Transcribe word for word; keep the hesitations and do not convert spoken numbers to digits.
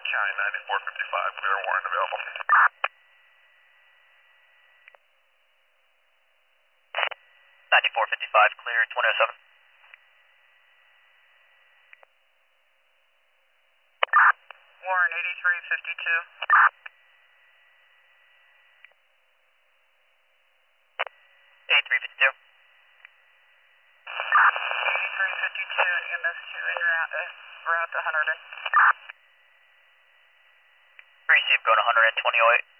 County ninety-four fifty-five, clear warrant available. ninety-four fifty-five, clear, twenty oh seven. Warrant eighty-three fifty-two. eighty-three fifty-two. eighty-three fifty-two, E M S two en route, uh, route to Hunterdon. Receive, going to Hunter N twenty oh eight.